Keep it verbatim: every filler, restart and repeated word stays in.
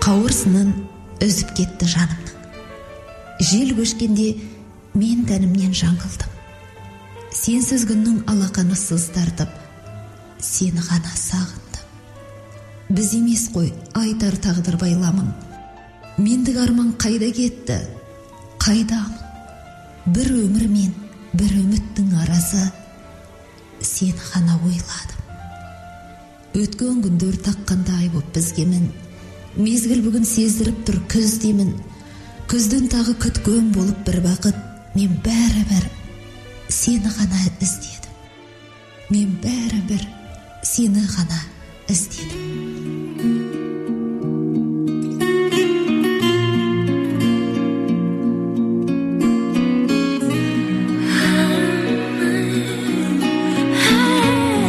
қауырсынын үзіп кетті жанымның. Жел көшкенде мен тәнімнен жаңғылдым. Сенсіз күннің алақанысыз тартып, сені ғана сағындым. Біз емес қой айтар тағдыр байламын. Мендік арман қайда кетті, қайдамын? Бір өмір мен бір үміттің арасы, сені ғана ойладым. Өткен күндер таққандай боп бізге мін. Мезгіл бүгін сездіріп тұр күз демін. Күзден тағы күткен болып бір бақыт, мен бәрі-бір сені ғана іздедім. Мен бәрі-бір сені ғана іздедім.